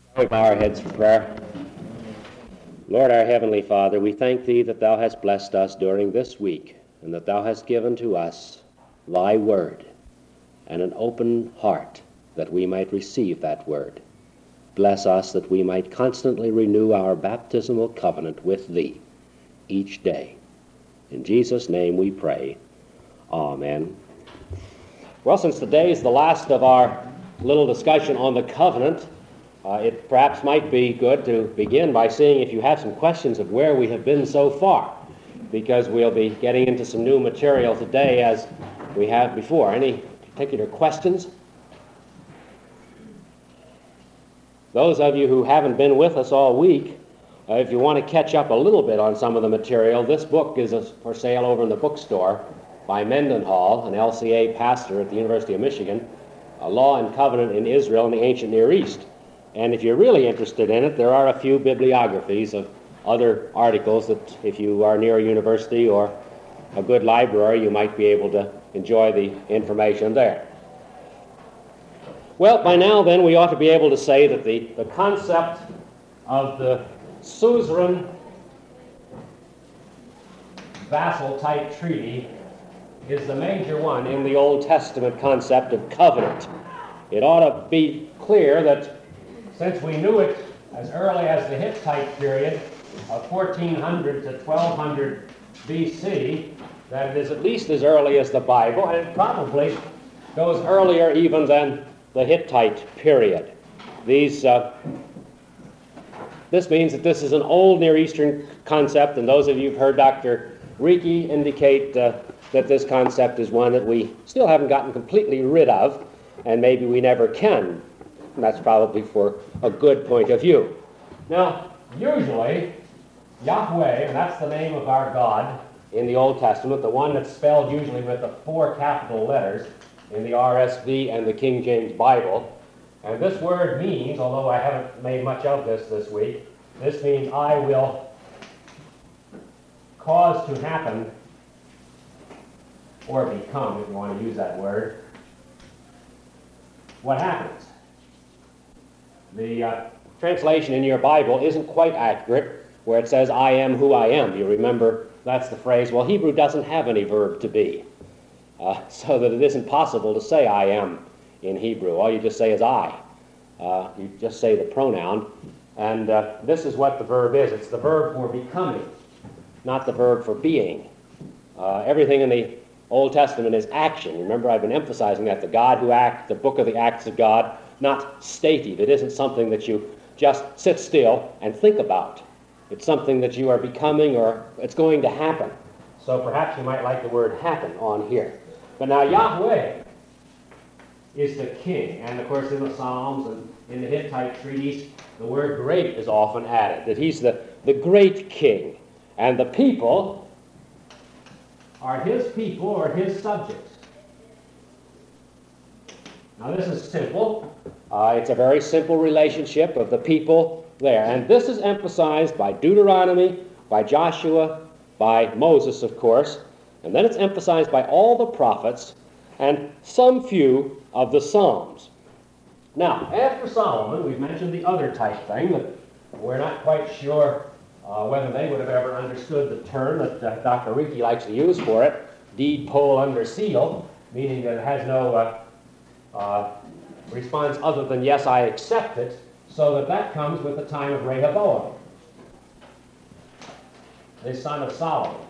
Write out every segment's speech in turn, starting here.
We bow our heads for prayer. Lord, our Heavenly Father, we thank Thee that Thou hast blessed us during this week, and that Thou hast given to us Thy Word, and an open heart that we might receive that Word. Bless us that we might constantly renew our baptismal covenant with Thee each day. In Jesus' name we pray. Amen. Well, since today is the last of our little discussion on the covenant, it perhaps might be good to begin by seeing if you have some questions of where we have been so far, because we'll be getting into some new material today as we have before. Any particular questions? Those of you who haven't been with us all week, if you want to catch up a little bit on some of the material, this book is for sale over in the bookstore by Mendenhall, an LCA pastor at the University of Michigan, Law and Covenant in Israel and the Ancient Near East. And if you're really interested in it, there are a few bibliographies of other articles that if you are near a university or a good library, you might be able to enjoy the information there. Well, by now then, we ought to be able to say that the concept of the suzerain vassal-type treaty is the major one in the Old Testament concept of covenant. It ought to be clear that since we knew it as early as the Hittite period of 1400 to 1200 BC, that it is at least as early as the Bible, and it probably goes earlier even than the Hittite period. This means that this is an old Near Eastern concept, and those of you who've heard Dr. Riki indicate that this concept is one that we still haven't gotten completely rid of, and maybe we never can. And that's probably for a good point of view. Now, usually, Yahweh, and that's the name of our God in the Old Testament, the one that's spelled usually with the 4 capital letters in the RSV and the King James Bible. And this word means, although I haven't made much of this week, this means I will cause to happen, or become, if you want to use that word, what happens. The translation in your Bible isn't quite accurate where it says, I am who I am. You remember that's the phrase. Well, Hebrew doesn't have any verb to be, so that it isn't possible to say I am in Hebrew. All you just say is I. You just say the pronoun. And this is what the verb is. It's the verb for becoming, not the verb for being. Everything in the Old Testament is action. Remember, I've been emphasizing that. The God who acts, the book of the acts of God, not stative. It isn't something that you just sit still and think about. It's something that you are becoming, or it's going to happen. So perhaps you might like the word happen on here. But now Yahweh is the king. And of course in the Psalms and in the Hittite treaties, the word great is often added. That he's the great king. And the people are his people or his subjects. Now this is simple. It's a very simple relationship of the people there. And this is emphasized by Deuteronomy, by Joshua, by Moses, of course. And then it's emphasized by all the prophets and some few of the Psalms. Now, after Solomon, we've mentioned the other type thing that we're not quite sure whether they would have ever understood the term that Dr. Riki likes to use for it, deed poll under seal, meaning that it has no response other than yes, I accept it, so that comes with the time of Rehoboam, the son of Solomon.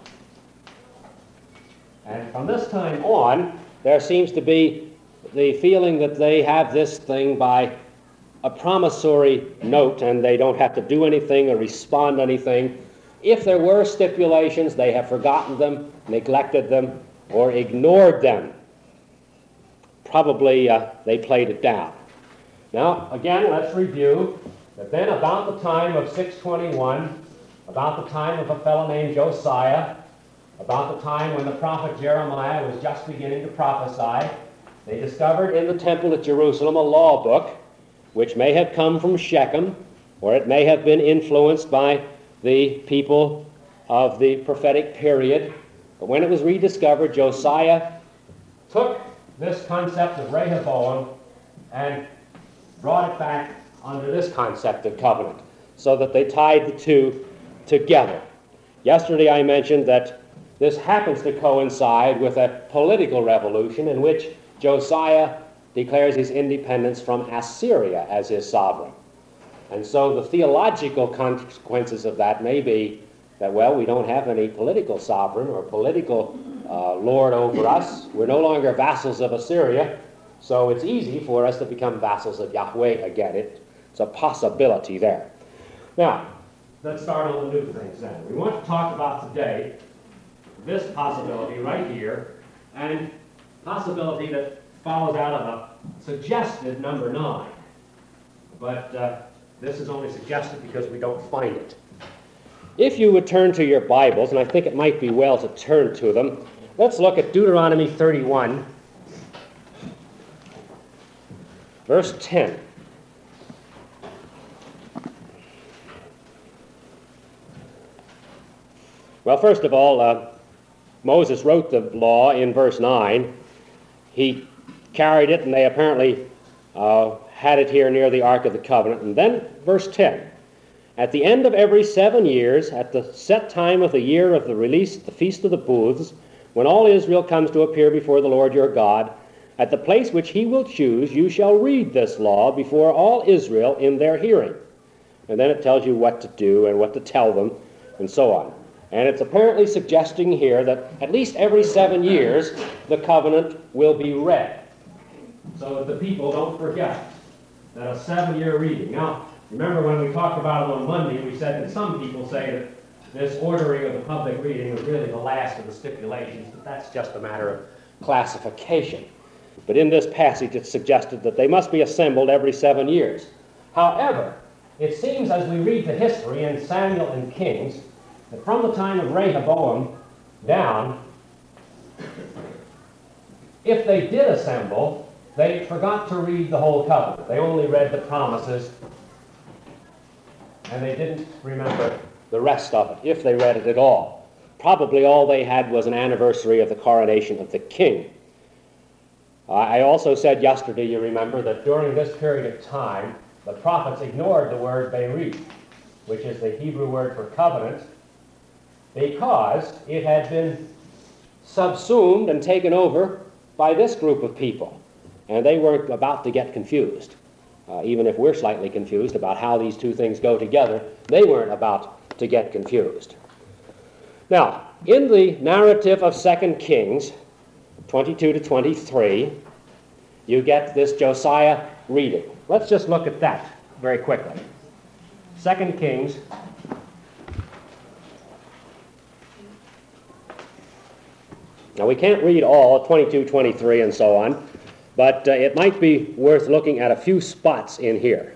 And from this time on, there seems to be the feeling that they have this thing by a promissory note, and they don't have to do anything or respond to anything. If there were stipulations, they have forgotten them, neglected them, or ignored them. Probably they played it down. Now, again, let's review that then about the time of 621, about the time of a fellow named Josiah, about the time when the prophet Jeremiah was just beginning to prophesy, they discovered in the temple at Jerusalem a law book, which may have come from Shechem, or it may have been influenced by the people of the prophetic period. But when it was rediscovered, Josiah took this concept of Rehoboam and brought it back under this concept of covenant, so that they tied the two together. Yesterday I mentioned that this happens to coincide with a political revolution in which Josiah declares his independence from Assyria as his sovereign. And so the theological consequences of that may be that, well, we don't have any political sovereign or political lord over us. We're no longer vassals of Assyria, so it's easy for us to become vassals of Yahweh again. It's a possibility there. Now, let's start on the new things then. We want to talk about today this possibility right here, and possibility that follows out of a suggested number 9. But this is only suggested because we don't find it. If you would turn to your Bibles, and I think it might be well to turn to them, let's look at Deuteronomy 31, verse 10. Well, first of all, Moses wrote the law in verse 9. He carried it, and they apparently had it here near the Ark of the Covenant. And then verse 10. At the end of every 7 years, at the set time of the year of the release, the Feast of the Booths, when all Israel comes to appear before the Lord your God, at the place which he will choose, you shall read this law before all Israel in their hearing. And then it tells you what to do and what to tell them, and so on. And it's apparently suggesting here that at least every 7 years, the covenant will be read, so that the people don't forget that a 7-year reading. Now, remember when we talked about it on Monday, we said that some people say that this ordering of the public reading is really the last of the stipulations, but that's just a matter of classification. But in this passage, it's suggested that they must be assembled every 7 years. However, it seems as we read the history in Samuel and Kings, that from the time of Rehoboam down, if they did assemble, they forgot to read the whole covenant. They only read the promises, and they didn't remember the rest of it, if they read it at all. Probably all they had was an anniversary of the coronation of the king. I also said yesterday, you remember, that during this period of time, the prophets ignored the word Berit, which is the Hebrew word for covenant, because it had been subsumed and taken over by this group of people. And they weren't about to get confused. Even if we're slightly confused about how these two things go together, they weren't about to get confused. Now, in the narrative of 2 Kings 22 to 23, you get this Josiah reading. Let's just look at that very quickly. 2 Kings . Now, we can't read all, 22, 23, and so on, but it might be worth looking at a few spots in here.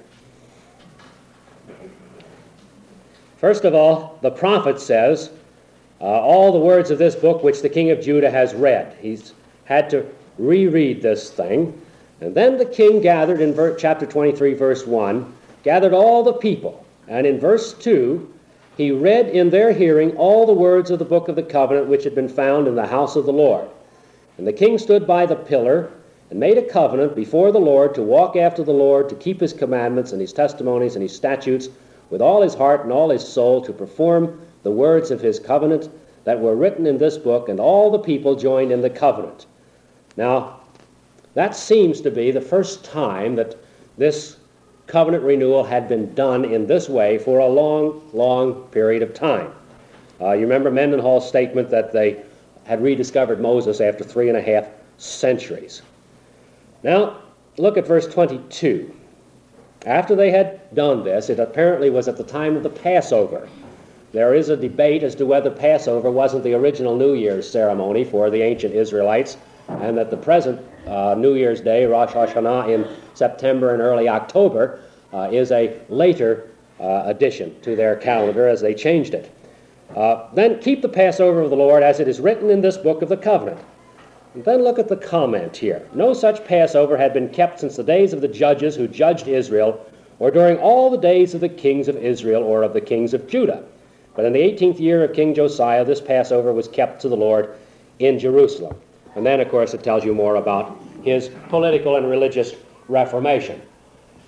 First of all, the prophet says, all the words of this book which the king of Judah has read. He's had to reread this thing. And then the king gathered, in chapter 23, verse 1, gathered all the people. And in verse 2, he read in their hearing all the words of the book of the covenant which had been found in the house of the Lord. And the king stood by the pillar and made a covenant before the Lord to walk after the Lord, to keep his commandments and his testimonies and his statutes with all his heart and all his soul, to perform the words of his covenant that were written in this book. And all the people joined in the covenant. Now, that seems to be the first time that this covenant renewal had been done in this way for a long, long period of time. You remember Mendenhall's statement that they had rediscovered Moses after 3.5 centuries. Now, look at verse 22. After they had done this, it apparently was at the time of the Passover. There is a debate as to whether Passover wasn't the original New Year's ceremony for the ancient Israelites, and that the present New Year's Day, Rosh Hashanah, in September and early October, is a later addition to their calendar as they changed it. Then keep the Passover of the Lord as it is written in this book of the covenant. And then look at the comment here. No such Passover had been kept since the days of the judges who judged Israel, or during all the days of the kings of Israel or of the kings of Judah. But in the 18th year of King Josiah, this Passover was kept to the Lord in Jerusalem. And then, of course, it tells you more about his political and religious reformation.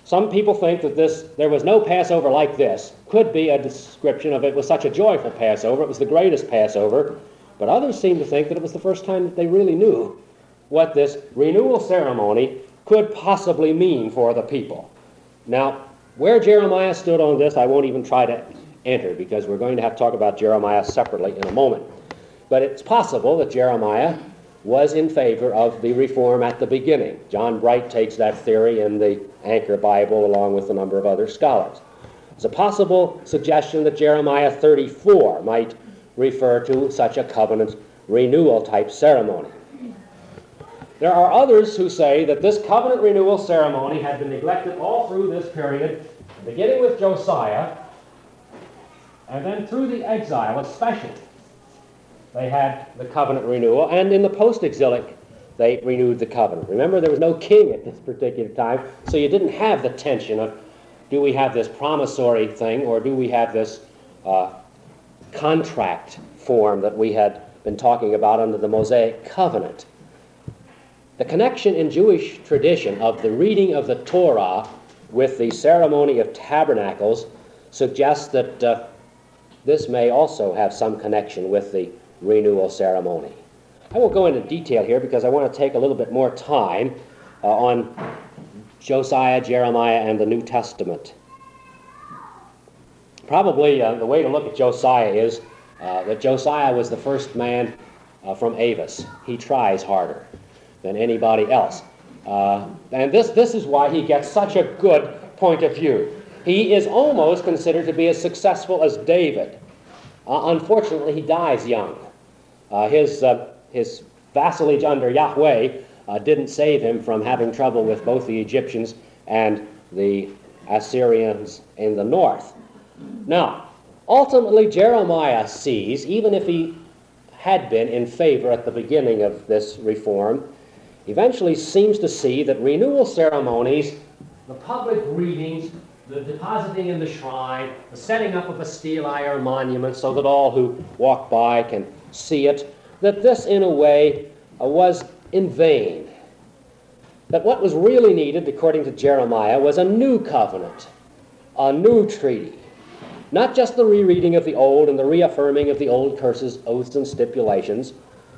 Some people think that there was no Passover like this. Could be a description of it was such a joyful Passover, it was the greatest Passover. But others seem to think that it was the first time that they really knew what this renewal ceremony could possibly mean for the people. Now, where Jeremiah stood on this, I won't even try to enter, because we're going to have to talk about Jeremiah separately in a moment. But it's possible that Jeremiah was in favor of the reform at the beginning. John Bright takes that theory in the Anchor Bible along with a number of other scholars. It's a possible suggestion that Jeremiah 34 might refer to such a covenant renewal type ceremony. There are others who say that this covenant renewal ceremony had been neglected all through this period, beginning with Josiah, and then through the exile especially. They had the covenant renewal, and in the post-exilic they renewed the covenant. Remember, there was no king at this particular time, so you didn't have the tension of, do we have this promissory thing, or do we have this contract form that we had been talking about under the Mosaic covenant. The connection in Jewish tradition of the reading of the Torah with the ceremony of tabernacles suggests that this may also have some connection with the renewal ceremony. I won't go into detail here because I want to take a little bit more time on Josiah, Jeremiah, and the New Testament. Probably the way to look at Josiah is that Josiah was the first man from Avis. He tries harder than anybody else. And this is why he gets such a good point of view. He is almost considered to be as successful as David. Unfortunately, he dies young. His vassalage under Yahweh didn't save him from having trouble with both the Egyptians and the Assyrians in the north. Now, ultimately, Jeremiah sees, even if he had been in favor at the beginning of this reform, eventually seems to see that renewal ceremonies, the public readings, the depositing in the shrine, the setting up of a stelae or monument so that all who walk by can see it, that this, in a way, was in vain. That what was really needed, according to Jeremiah, was a new covenant, a new treaty. Not just the rereading of the old and the reaffirming of the old curses, oaths, and stipulations.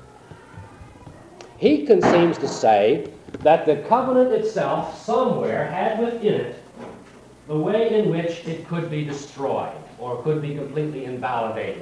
He seems to say that the covenant itself somewhere had within it the way in which it could be destroyed or could be completely invalidated.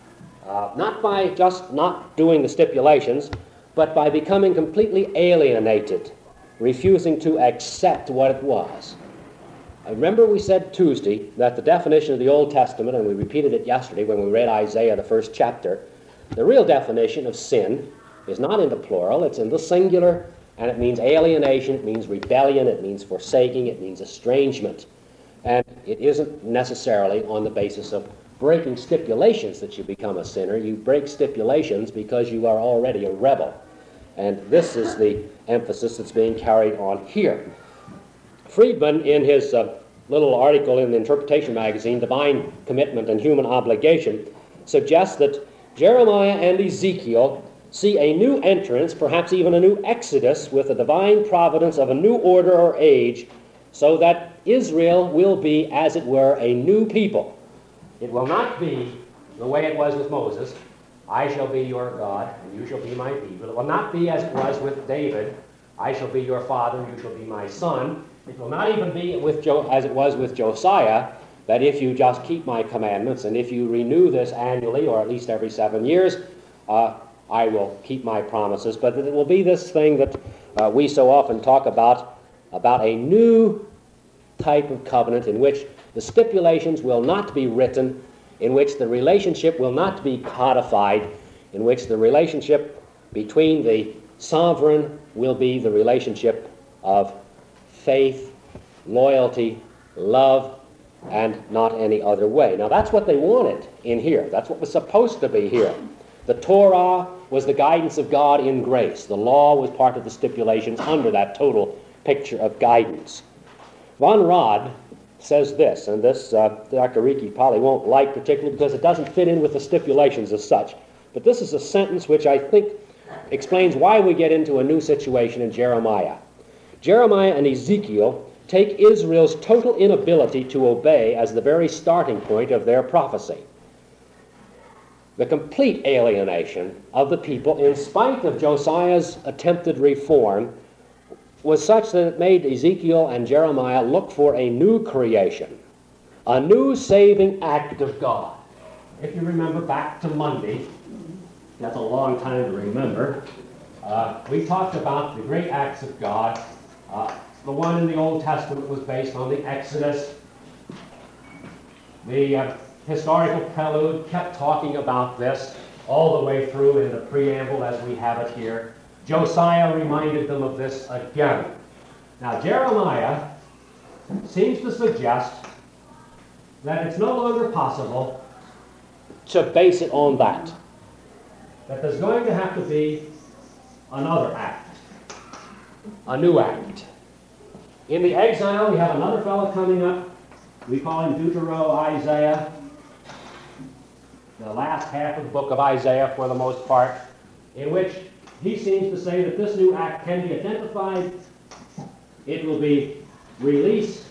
Not by just not doing the stipulations, but by becoming completely alienated, refusing to accept what it was. Remember we said Tuesday that the definition of the Old Testament, and we repeated it yesterday when we read Isaiah, the first chapter, the real definition of sin is not in the plural, it's in the singular, and it means alienation, it means rebellion, it means forsaking, it means estrangement. And it isn't necessarily on the basis of breaking stipulations that you become a sinner. You break stipulations because you are already a rebel. And this is the emphasis that's being carried on here. Friedman, in his little article in the Interpretation magazine, Divine Commitment and Human Obligation, suggests that Jeremiah and Ezekiel see a new entrance, perhaps even a new exodus, with the divine providence of a new order or age, so that Israel will be, as it were, a new people. It will not be the way it was with Moses, I shall be your God, and you shall be my people. It will not be as it was with David, I shall be your father, and you shall be my son. It will not even be as it was with Josiah, that if you just keep my commandments, and if you renew this annually, or at least every 7 years, I will keep my promises. But it will be this thing that we so often talk about a new type of covenant in which the stipulations will not be written, in which the relationship will not be codified, in which the relationship between the sovereign will be the relationship of faith, loyalty, love, and not any other way. Now that's what they wanted in here. That's what was supposed to be here. The Torah was the guidance of God in grace. The law was part of the stipulations under that total picture of guidance. Von Rad says this, and this Dr. Ricci probably won't like particularly because it doesn't fit in with the stipulations as such. But this is a sentence which I think explains why we get into a new situation in Jeremiah. Jeremiah and Ezekiel take Israel's total inability to obey as the very starting point of their prophecy. The complete alienation of the people, in spite of Josiah's attempted reform, was such that it made Ezekiel and Jeremiah look for a new creation, a new saving act of God. If you remember back to Monday, that's a long time to remember, we talked about the great acts of God. The one in the Old Testament was based on the Exodus. The historical prelude kept talking about this all the way through in the preamble as we have it here. Josiah reminded them of this again. Now, Jeremiah seems to suggest that it's no longer possible to base it on that there's going to have to be another act, a new act. In the exile, we have another fellow coming up. We call him Deutero-Isaiah, the last half of the book of Isaiah for the most part, in which he seems to say that this new act can be identified. It will be released,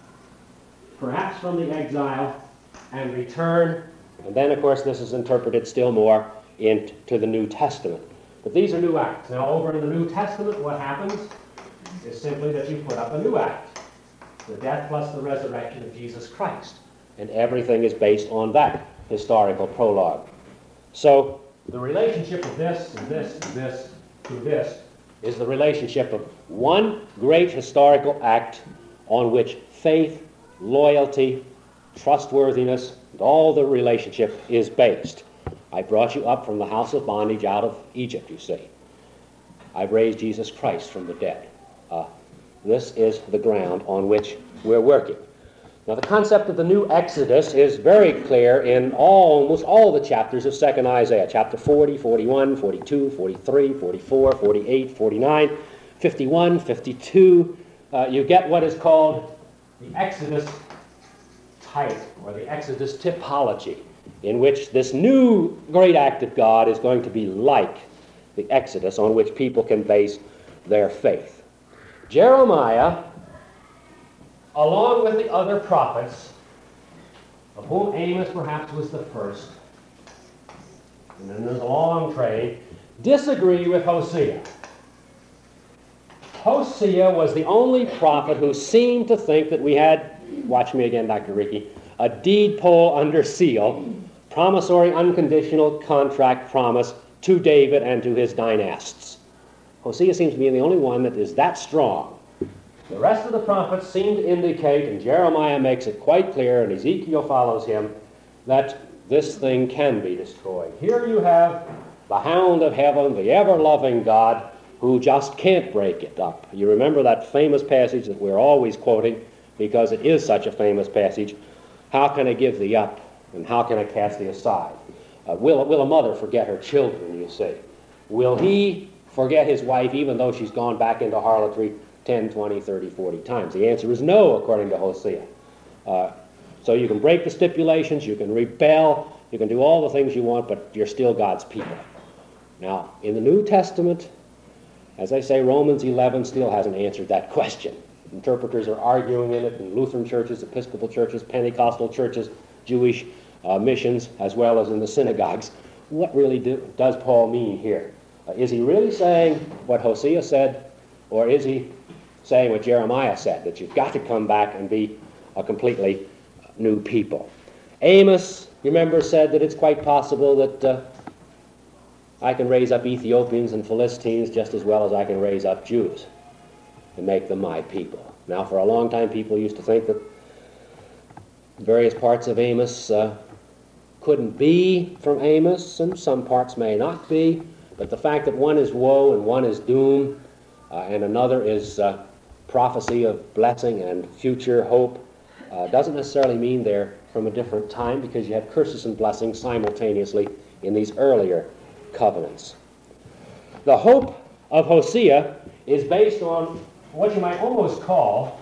perhaps from the exile, and return. And then, of course, this is interpreted still more into the New Testament. But these are new acts. Now, over in the New Testament, what happens is simply that you put up a new act, the death plus the resurrection of Jesus Christ. And everything is based on that historical prologue. So, the relationship of this and this and this to this is the relationship of one great historical act on which faith, loyalty, trustworthiness, and all the relationship is based. I brought you up from the house of bondage out of Egypt, you see. I've raised Jesus Christ from the dead. This is the ground on which we're working. Now, the concept of the new Exodus is very clear in almost all the chapters of 2nd Isaiah. Chapter 40, 41, 42, 43, 44, 48, 49, 51, 52. You get what is called the Exodus type, or the Exodus typology, in which this new great act of God is going to be like the Exodus on which people can base their faith. Jeremiah, along with the other prophets, of whom Amos perhaps was the first, and then there's a long train, disagree with Hosea. Hosea was the only prophet who seemed to think that we had, watch me again, Dr. Ricky, a deed poll under seal, promissory unconditional contract promise to David and to his dynasts. Hosea seems to be the only one that is that strong. The rest of the prophets seem to indicate, and Jeremiah makes it quite clear, and Ezekiel follows him, that this thing can be destroyed. Here you have the hound of heaven, the ever-loving God, who just can't break it up. You remember that famous passage that we're always quoting, because it is such a famous passage. How can I give thee up, and how can I cast thee aside? Will a mother forget her children, you say? Will he forget his wife even though she's gone back into harlotry 10, 20, 30, 40 times? The answer is no, according to Hosea. So you can break the stipulations, you can rebel, you can do all the things you want, but you're still God's people. Now, in the New Testament, as I say, Romans 11 still hasn't answered that question. Interpreters are arguing in it in Lutheran churches, Episcopal churches, Pentecostal churches, Jewish missions, as well as in the synagogues. What really does Paul mean here? Is he really saying what Hosea said, or is he saying what Jeremiah said, that you've got to come back and be a completely new people? Amos, remember, said that it's quite possible that I can raise up Ethiopians and Philistines just as well as I can raise up Jews and make them my people. Now, for a long time, people used to think that various parts of Amos couldn't be from Amos, and some parts may not be, but the fact that one is woe and one is doom, and another is prophecy of blessing and future hope, doesn't necessarily mean they're from a different time, because you have curses and blessings simultaneously in these earlier covenants. The hope of Hosea is based on what you might almost call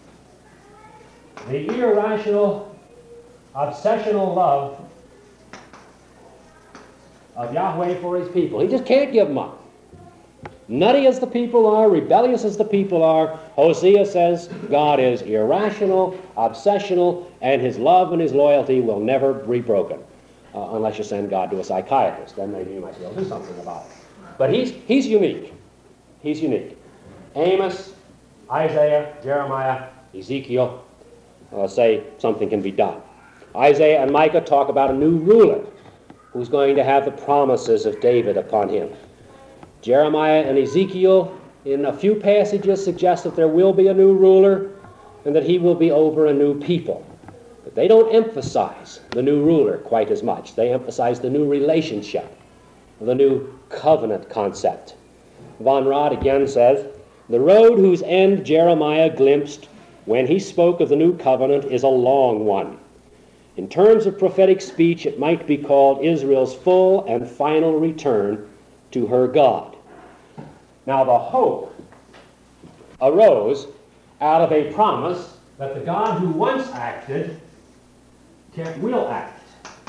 the irrational, obsessional love of Yahweh for his people. He just can't give them up. Nutty as the people are, rebellious as the people are, Hosea says God is irrational, obsessional, and his love and his loyalty will never be broken. Unless you send God to a psychiatrist. Then maybe you might be able to do something about it. But he's unique. He's unique. Amos, Isaiah, Jeremiah, Ezekiel say something can be done. Isaiah and Micah talk about a new ruler who's going to have the promises of David upon him. Jeremiah and Ezekiel, in a few passages, suggest that there will be a new ruler and that he will be over a new people. But they don't emphasize the new ruler quite as much. They emphasize the new relationship, the new covenant concept. Von Rad again says, the road whose end Jeremiah glimpsed when he spoke of the new covenant is a long one. In terms of prophetic speech, it might be called Israel's full and final return to her God. Now, the hope arose out of a promise that the God who once acted will act.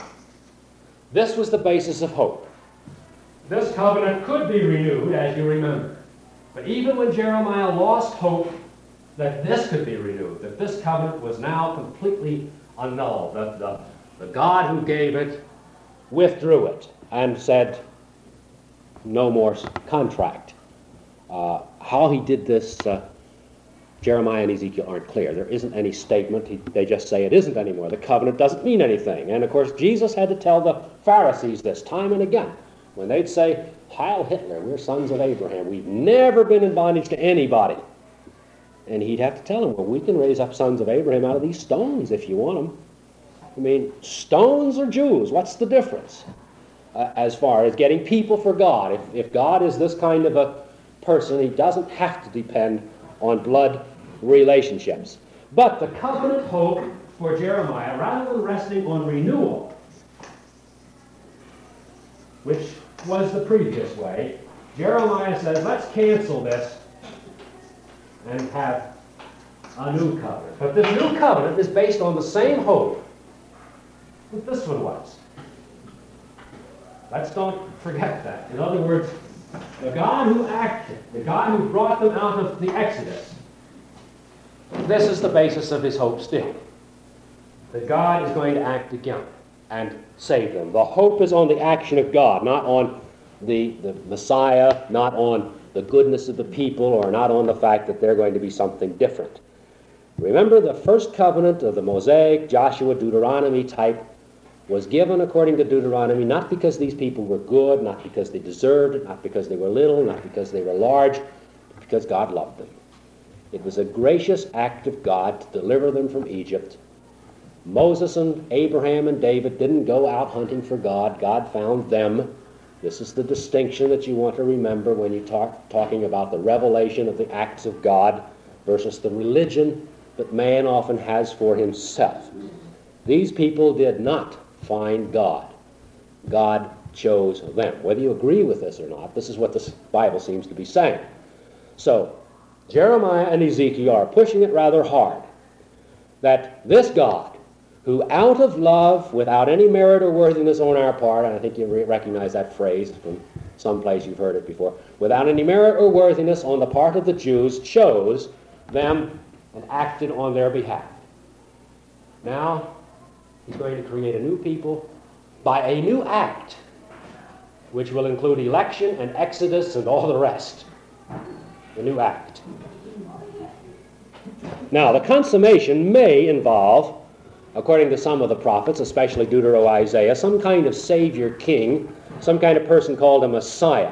This was the basis of hope. This covenant could be renewed, as you remember. But even when Jeremiah lost hope that this could be renewed, that this covenant was now completely annulled, that the God who gave it withdrew it and said, no more contract. How he did this, Jeremiah and Ezekiel aren't clear. There isn't any statement. They just say it isn't anymore. The covenant doesn't mean anything. And of course, Jesus had to tell the Pharisees this time and again. When they'd say, Heil Hitler, we're sons of Abraham. We've never been in bondage to anybody. And he'd have to tell them, well, we can raise up sons of Abraham out of these stones if you want them. I mean, stones or Jews, what's the difference? As far as getting people for God. If God is this kind of a person, he doesn't have to depend on blood relationships. But the covenant hope for Jeremiah, rather than resting on renewal, which was the previous way, Jeremiah says, let's cancel this and have a new covenant. But this new covenant is based on the same hope that this one was. Let's don't forget that. In other words, the God who acted, the God who brought them out of the Exodus, this is the basis of his hope still. That God is going to act again and save them. The hope is on the action of God, not on the Messiah, not on the goodness of the people, or not on the fact that they're going to be something different. Remember, the first covenant of the Mosaic, Joshua, Deuteronomy type was given according to Deuteronomy, not because these people were good, not because they deserved it, not because they were little, not because they were large, but because God loved them. It was a gracious act of God to deliver them from Egypt. Moses and Abraham and David didn't go out hunting for God. God found them. This is the distinction that you want to remember when you talking about the revelation of the acts of God versus the religion that man often has for himself. These people did not find God. God chose them. Whether you agree with this or not, this is what the Bible seems to be saying. So, Jeremiah and Ezekiel are pushing it rather hard that this God, who out of love, without any merit or worthiness on our part, and I think you recognize that phrase from some place you've heard it before, without any merit or worthiness on the part of the Jews, chose them and acted on their behalf. Now, he's going to create a new people by a new act, which will include election and exodus and all the rest. The new act. Now, the consummation may involve, according to some of the prophets, especially Deutero-Isaiah, some kind of savior king, some kind of person called a Messiah.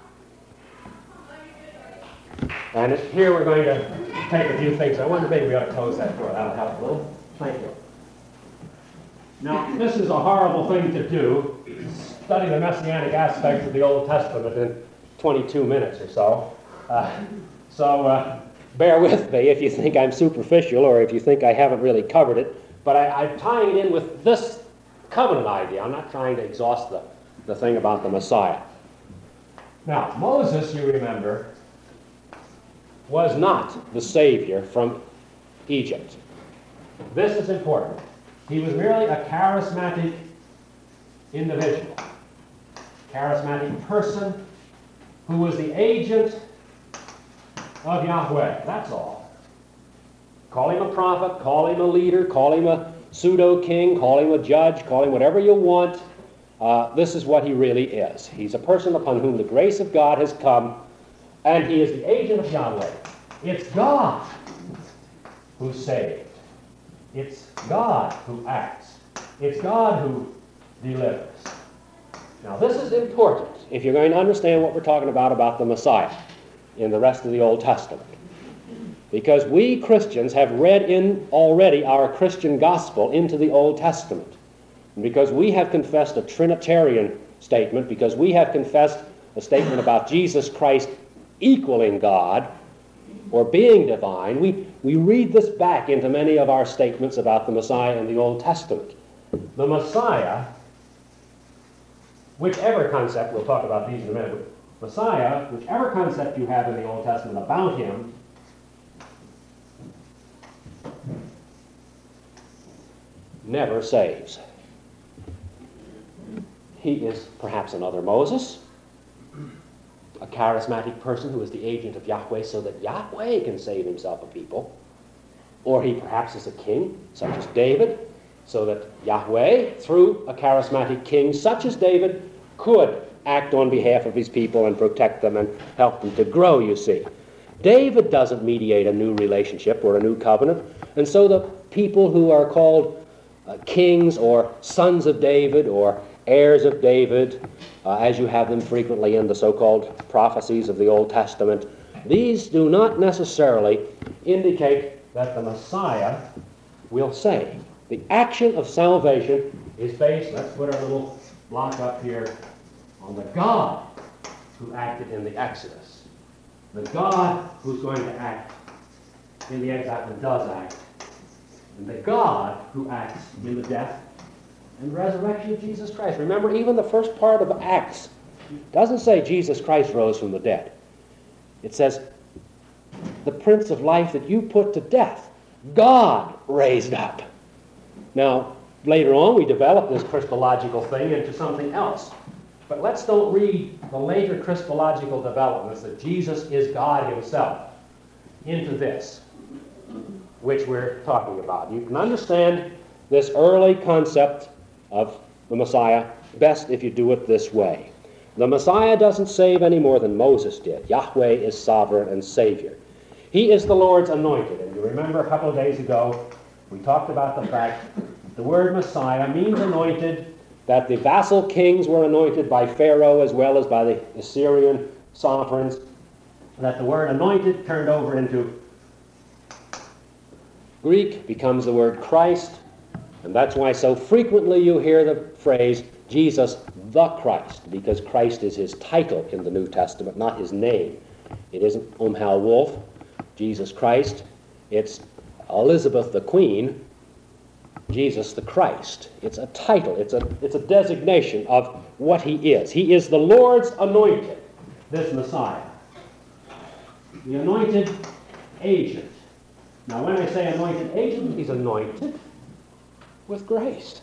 And here we're going to take a few things. I wonder maybe we ought to close that door. That'll help a little. Thank you. Now, this is a horrible thing to do, study the messianic aspects of the Old Testament in 22 minutes or so. So bear with me if you think I'm superficial or if you think I haven't really covered it. But I'm tying it in with this covenant idea. I'm not trying to exhaust the thing about the Messiah. Now, Moses, you remember, was not the Savior from Egypt. This is important. He was merely a charismatic individual, charismatic person who was the agent of Yahweh. That's all. Call him a prophet, call him a leader, call him a pseudo-king, call him a judge, call him whatever you want. This is what he really is. He's a person upon whom the grace of God has come, and he is the agent of Yahweh. It's God who saved. It's God who acts. It's God who delivers. Now this is important if you're going to understand what we're talking about the Messiah in the rest of the Old Testament. Because we Christians have read in already our Christian gospel into the Old Testament. And because we have confessed a Trinitarian statement, because we have confessed a statement about Jesus Christ equaling God or being divine, we read this back into many of our statements about the Messiah in the Old Testament. The Messiah, whichever concept, we'll talk about these in a minute, Messiah, whichever concept you have in the Old Testament about him, never saves. He is perhaps another Moses, a charismatic person who is the agent of Yahweh so that Yahweh can save himself a people. Or he perhaps is a king, such as David, so that Yahweh, through a charismatic king such as David, could act on behalf of his people and protect them and help them to grow, you see. David doesn't mediate a new relationship or a new covenant, and so the people who are called kings or sons of David or heirs of David, as you have them frequently in the so-called prophecies of the Old Testament, these do not necessarily indicate that the Messiah will save. The action of salvation is based, let's put our little block up here, on the God who acted in the Exodus. The God who's going to act in the exile and does act. And the God who acts in the death and resurrection of Jesus Christ. Remember, even the first part of Acts doesn't say Jesus Christ rose from the dead. It says, the Prince of Life that you put to death, God raised up. Now, later on, we developed this Christological thing into something else. But let's don't read the later Christological developments that Jesus is God himself into this, which we're talking about. You can understand this early concept of the Messiah best if you do it this way. The Messiah doesn't save any more than Moses did. Yahweh is sovereign and Savior. He is the Lord's anointed. And you remember a couple of days ago, we talked about the fact the word Messiah means anointed, that the vassal kings were anointed by Pharaoh as well as by the Assyrian sovereigns, that the word anointed turned over into Greek becomes the word Christ, and that's why so frequently you hear the phrase Jesus the Christ, because Christ is his title in the New Testament, not his name. It isn't Wolf, Jesus Christ. It's Elizabeth the Queen, Jesus the Christ. It's a title. It's a designation of what he is. He is the Lord's anointed, this Messiah. The anointed agent. Now, when I say anointed agent, he's anointed with grace.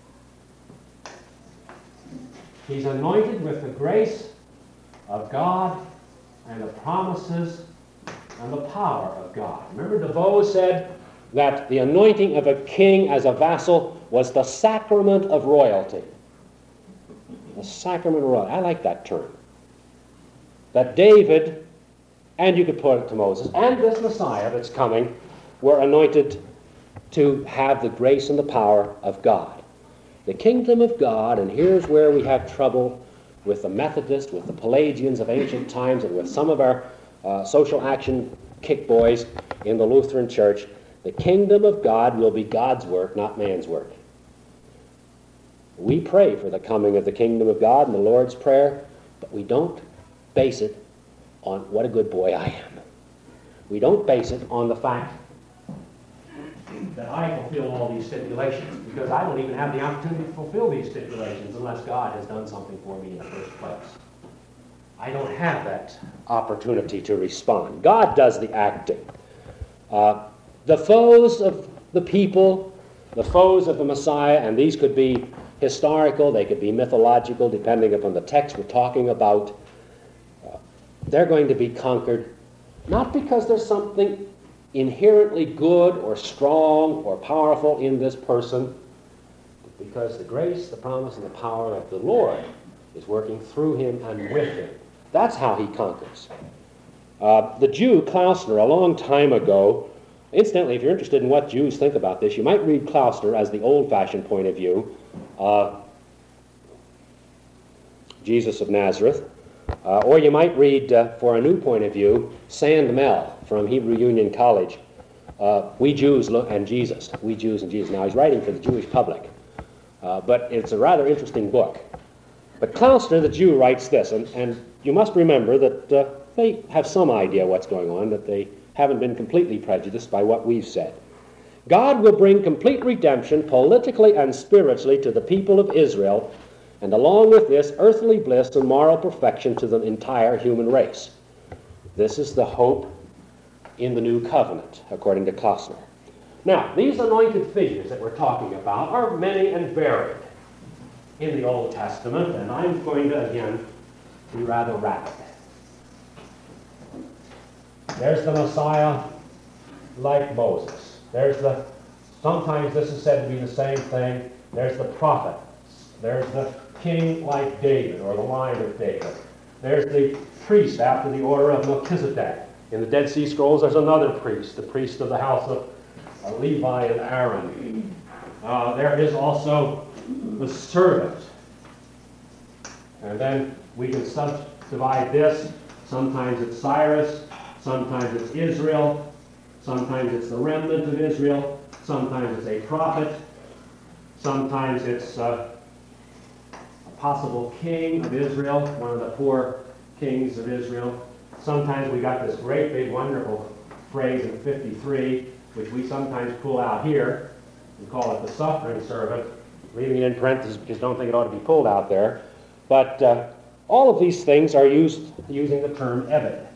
He's anointed with the grace of God and the promises and the power of God. Remember, DeVoe said that the anointing of a king as a vassal was the sacrament of royalty. The sacrament of royalty. I like that term. That David, and you could put it to Moses, and this Messiah that's coming, were anointed to have the grace and the power of God. The kingdom of God, and here's where we have trouble with the Methodists, with the Pelagians of ancient times, and with some of our social action kick boys in the Lutheran Church. The kingdom of God will be God's work, not man's work. We pray for the coming of the kingdom of God in the Lord's Prayer, but we don't base it on what a good boy I am. We don't base it on the fact that I fulfill all these stipulations, because I don't even have the opportunity to fulfill these stipulations unless God has done something for me in the first place. I don't have that opportunity to respond. God does the acting. The foes of the people, the foes of the Messiah, and these could be historical, they could be mythological, depending upon the text we're talking about. they're going to be conquered not because there's something inherently good or strong or powerful in this person, but because the grace, the promise, and the power of the Lord is working through him and with him. That's how he conquers. The Jew Klausner, a long time ago, incidentally, if you're interested in what Jews think about this, you might read Klausner as the old-fashioned point of view, Jesus of Nazareth, or you might read, for a new point of view, Sandmel from Hebrew Union College, We Jews and Jesus. We Jews and Jesus. Now, he's writing for the Jewish public, but it's a rather interesting book. But Klausner, the Jew, writes this, and you must remember that they have some idea what's going on, that they haven't been completely prejudiced by what we've said. God will bring complete redemption politically and spiritually to the people of Israel, and along with this, earthly bliss and moral perfection to the entire human race. This is the hope in the new covenant, according to Klausner. Now, these anointed figures that we're talking about are many and varied in the Old Testament, and I'm going to, again, be rather rapid. There's the Messiah like Moses. Sometimes this is said to be the same thing. There's the prophet. There's the king like David, or the line of David. There's the priest after the order of Melchizedek. In the Dead Sea Scrolls, there's another priest, the priest of the house of Levi and Aaron. There is also the servant. And then we can subdivide this. Sometimes it's Cyrus, sometimes it's Israel, sometimes it's the remnant of Israel, sometimes it's a prophet, sometimes it's a possible king of Israel, one of the four kings of Israel. Sometimes we got this great big wonderful phrase in 53, which we sometimes pull out here and call it the suffering servant, leaving it in parentheses because don't think it ought to be pulled out there. But all of these things are using the term Ebed.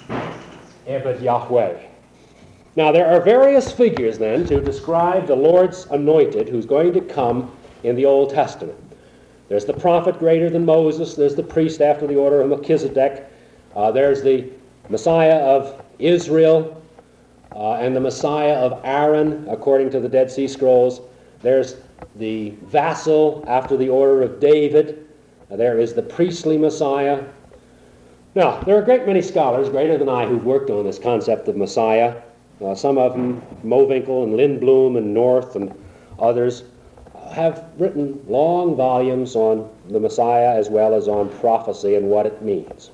Ebed Yahweh. Now there are various figures then to describe the Lord's anointed who's going to come in the Old Testament. There's the prophet greater than Moses. There's the priest after the order of Melchizedek. There's the Messiah of Israel and the Messiah of Aaron, according to the Dead Sea Scrolls. There's the vassal after the order of David. There is the priestly Messiah. Now, there are a great many scholars, greater than I, who've worked on this concept of Messiah. Some of them, Mowinckel and Lindblom and North and others, have written long volumes on the Messiah as well as on prophecy and what it means.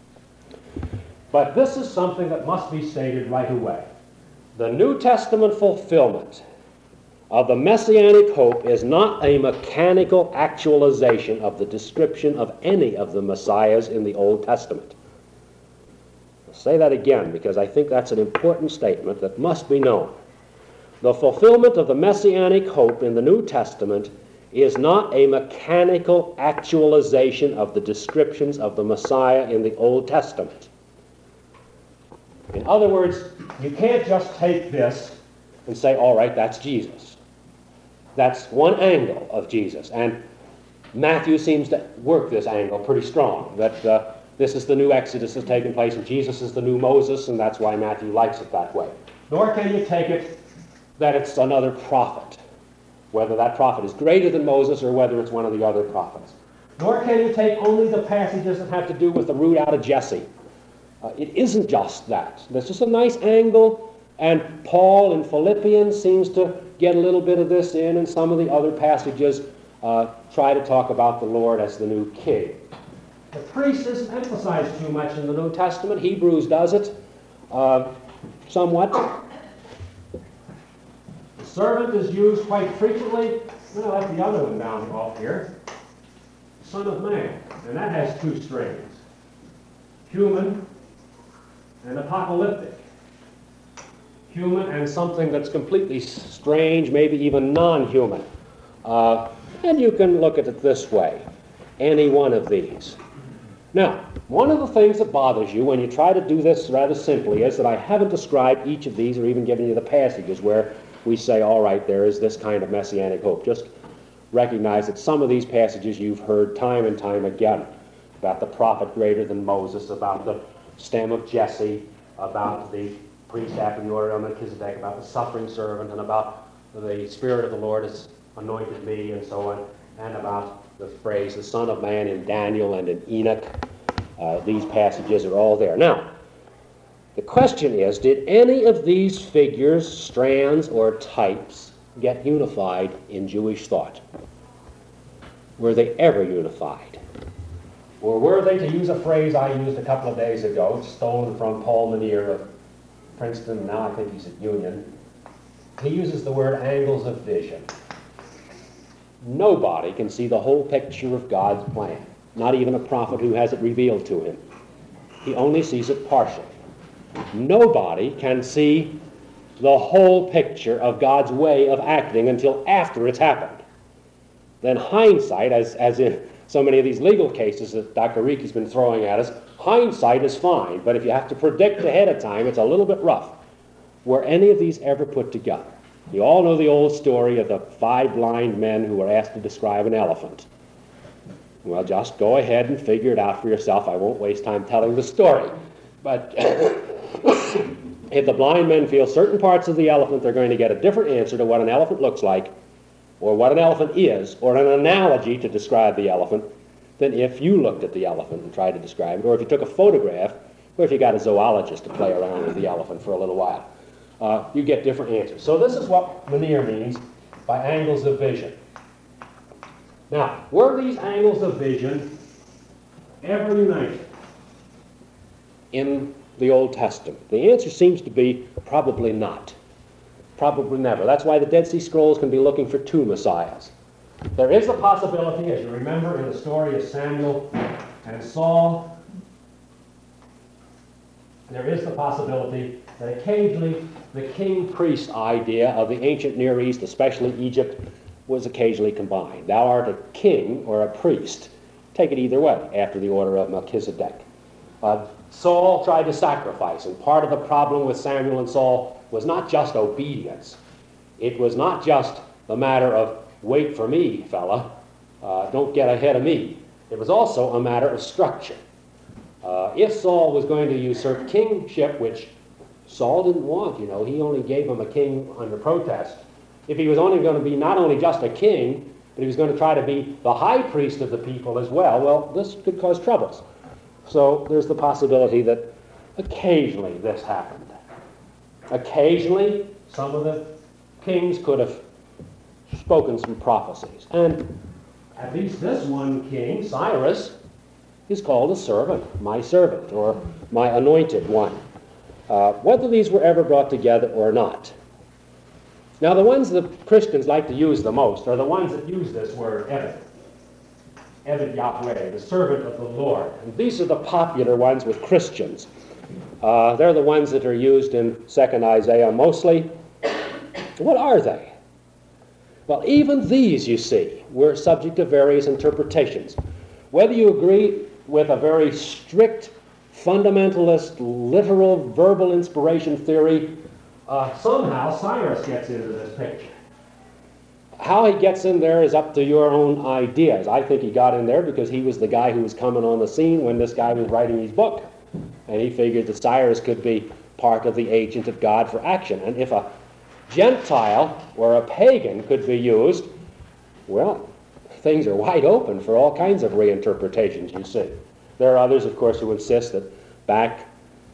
But this is something that must be stated right away. The New Testament fulfillment of the Messianic hope is not a mechanical actualization of the description of any of the Messiahs in the Old Testament. I'll say that again because I think that's an important statement that must be known. The fulfillment of the Messianic hope in the New Testament is not a mechanical actualization of the descriptions of the Messiah in the Old Testament. In other words, you can't just take this and say, all right, that's Jesus. That's one angle of Jesus. And Matthew seems to work this angle pretty strong, that this is the new Exodus that's taking place, and Jesus is the new Moses, and that's why Matthew likes it that way. Nor can you take it that it's another prophet, whether that prophet is greater than Moses or whether it's one of the other prophets. Nor can you take only the passages that have to do with the root out of Jesse. It isn't just that. That's just a nice angle, and Paul in Philippians seems to get a little bit of this in, and some of the other passages try to talk about the Lord as the new king. The priest isn't emphasized too much in the New Testament. Hebrews does it somewhat. The servant is used quite frequently. Well, like the other one down off here, Son of Man, and that has two strings, human and apocalyptic. Human and something that's completely strange, maybe even non-human. And you can look at it this way, any one of these. Now, one of the things that bothers you when you try to do this rather simply is that I haven't described each of these or even given you the passages where we say, all right, there is this kind of messianic hope. Just recognize that some of these passages you've heard time and time again, about the prophet greater than Moses, about the stem of Jesse, about the priest after the order of Melchizedek, about the suffering servant, and about the Spirit of the Lord has anointed me, and so on, and about the phrase, the Son of Man in Daniel and in Enoch. These passages are all there. Now, the question is, did any of these figures, strands, or types get unified in Jewish thought? Were they ever unified? Or were they, to use a phrase I used a couple of days ago, stolen from Paul Manier of Princeton, now I think he's at Union, he uses the word angles of vision. Nobody can see the whole picture of God's plan, not even a prophet who has it revealed to him. He only sees it partially. Nobody can see the whole picture of God's way of acting until after it's happened. Then hindsight, as in so many of these legal cases that Dr. Reeke's been throwing at us, hindsight is fine, but if you have to predict ahead of time, it's a little bit rough. Were any of these ever put together? You all know the old story of the 5 blind men who were asked to describe an elephant. Well, just go ahead and figure it out for yourself. I won't waste time telling the story. But if the blind men feel certain parts of the elephant, they're going to get a different answer to what an elephant looks like, or what an elephant is, or an analogy to describe the elephant, than if you looked at the elephant and tried to describe it, or if you took a photograph, or if you got a zoologist to play around with the elephant for a little while. You get different answers. So this is what Manier means by angles of vision. Now, were these angles of vision ever united in the Old Testament? The answer seems to be probably not. Probably never. That's why the Dead Sea Scrolls can be looking for 2 Messiahs. There is a possibility, as you remember in the story of Samuel and Saul, there is the possibility that occasionally the king-priest idea of the ancient Near East, especially Egypt, was occasionally combined. Thou art a king or a priest. Take it either way, after the order of Melchizedek. Saul tried to sacrifice, and part of the problem with Samuel and Saul was not just obedience. It was not just the matter of, wait for me, fella, don't get ahead of me. It was also a matter of structure. If Saul was going to usurp kingship, which Saul didn't want, he only gave him a king under protest. If he was only going to be not only just a king, but he was going to try to be the high priest of the people as well this could cause troubles. So there's the possibility that occasionally this happened. Occasionally, some of the kings could have spoken some prophecies. And at least this one king, Cyrus, is called a servant, my servant, or my anointed one. Whether these were ever brought together or not. Now, the ones that Christians like to use the most are the ones that use this word, Eved. Eved Yahweh, the servant of the Lord. And these are the popular ones with Christians. They're the ones that are used in 2nd Isaiah mostly. What are they? Well, even these, you see, were subject to various interpretations. Whether you agree with a very strict, fundamentalist, literal, verbal inspiration theory, somehow Cyrus gets into this picture. How he gets in there is up to your own ideas. I think he got in there because he was the guy who was coming on the scene when this guy was writing his book. And he figured that Cyrus could be part of the agent of God for action. And if a Gentile or a pagan could be used, well, things are wide open for all kinds of reinterpretations, you see. There are others, of course, who insist that back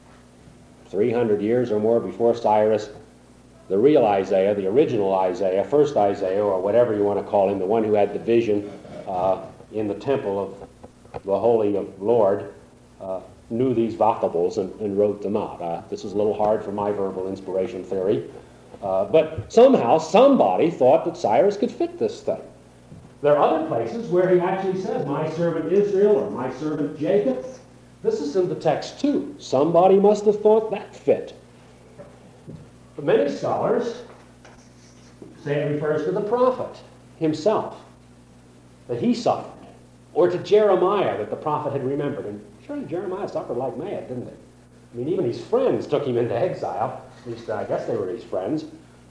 300 years or more before Cyrus, the real Isaiah, the original Isaiah, first Isaiah, or whatever you want to call him, the one who had the vision in the temple of the Holy Lord, knew these vocables and wrote them out. This is a little hard for my verbal inspiration theory, but somehow somebody thought that Cyrus could fit this thing. There are other places where he actually says, my servant Israel or my servant Jacob. This is in the text too. Somebody must have thought that fit. But many scholars say it refers to the prophet himself, that he suffered, or to Jeremiah, that the prophet had remembered. And surely Jeremiah suffered like mad, didn't he? I mean, even his friends took him into exile. At least I guess they were his friends.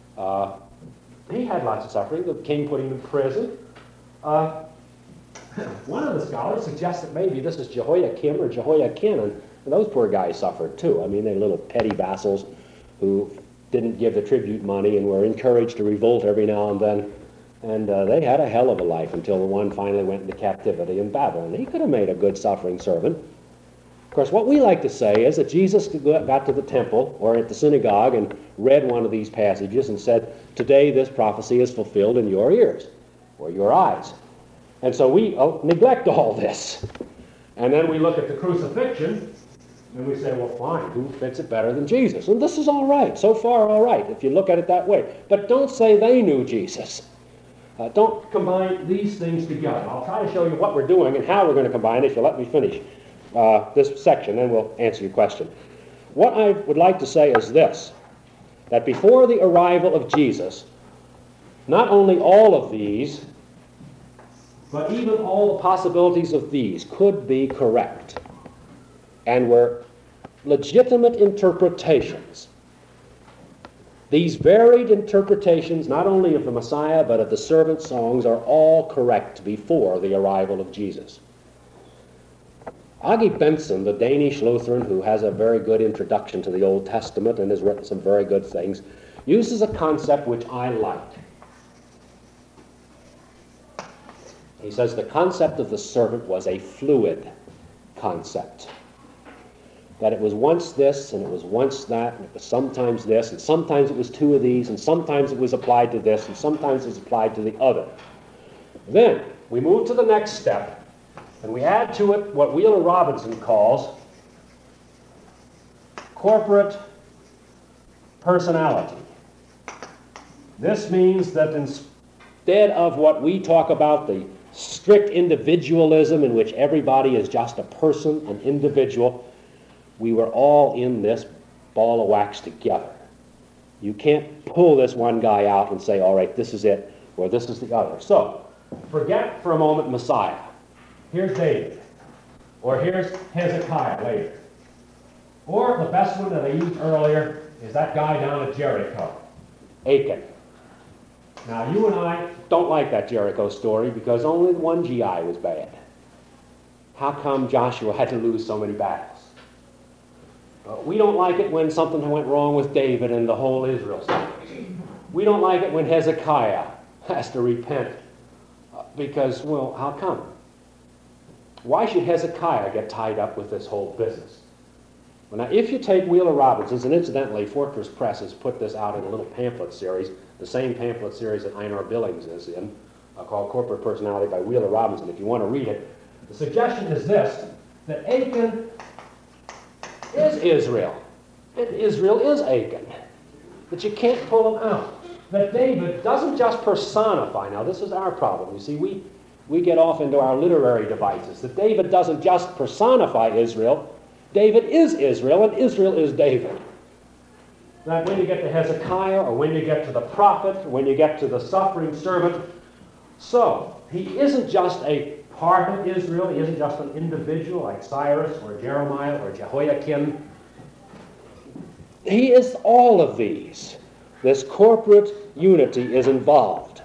He had lots of suffering. The king put him in prison. One of the scholars suggests that maybe this is Jehoiakim or Jehoiakim, and And those poor guys suffered too. I mean, they're little petty vassals who didn't give the tribute money and were encouraged to revolt every now and then. And they had a hell of a life until the one finally went into captivity in Babylon. He could have made a good suffering servant. Of course, what we like to say is that Jesus got to the temple or at the synagogue and read one of these passages and said, "Today this prophecy is fulfilled in your ears," or your eyes. And so we neglect all this. And then we look at the crucifixion and we say, well, fine, who fits it better than Jesus? And this is all right, so far all right, if you look at it that way. But don't say they knew Jesus. Don't combine these things together. I'll try to show you what we're doing and how we're going to combine it if you let me finish this section, then we'll answer your question. What I would like to say is this, that before the arrival of Jesus, not only all of these, but even all the possibilities of these could be correct and were legitimate interpretations. These varied interpretations, not only of the Messiah, but of the servant songs, are all correct before the arrival of Jesus. Agi Benson, the Danish Lutheran who has a very good introduction to the Old Testament and has written some very good things, uses a concept which I like. He says the concept of the servant was a fluid concept. That it was once this, and it was once that, and it was sometimes this, and sometimes it was two of these, and sometimes it was applied to this, and sometimes it was applied to the other. Then we move to the next step, and we add to it what Wheeler Robinson calls corporate personality. This means that instead of what we talk about, the strict individualism in which everybody is just a person, an individual, we were all in this ball of wax together. You can't pull this one guy out and say, all right, this is it, or this is the other. So, forget for a moment Messiah. Here's David, or here's Hezekiah later. Or the best one that I used earlier is that guy down at Jericho, Achan. Now, you and I don't like that Jericho story because only one GI was bad. How come Joshua had to lose so many battles? We don't like it when something went wrong with David and the whole Israel story. We don't like it when Hezekiah has to repent because, well, how come? Why should Hezekiah get tied up with this whole business? Well, now, if you take Wheeler Robinson's, and incidentally, Fortress Press has put this out in a little pamphlet series, the same pamphlet series that Einar Billings is in, called Corporate Personality by Wheeler Robinson, if you want to read it. The suggestion is this, that Achan is Israel, and Israel is Achan, that you can't pull them out. That David doesn't just personify. Now, this is our problem. You see, we get off into our literary devices. That David doesn't just personify Israel. David is Israel, and Israel is David. That when you get to Hezekiah, or when you get to the prophet, or when you get to the suffering servant, so he isn't just a part of Israel, he isn't just an individual like Cyrus, or Jeremiah, or Jehoiakim. He is all of these. This corporate unity is involved.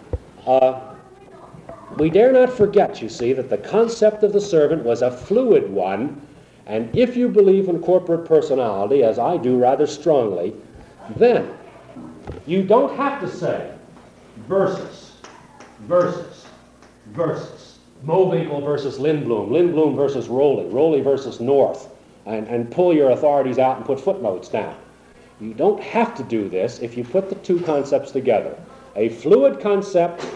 We dare not forget, you see, that the concept of the servant was a fluid one, and if you believe in corporate personality, as I do rather strongly, then you don't have to say versus, versus, versus. Mowinkle versus Lindblom, Lindblom versus Rowley, Rowley versus North, and pull your authorities out and put footnotes down. You don't have to do this if you put the two concepts together. A fluid concept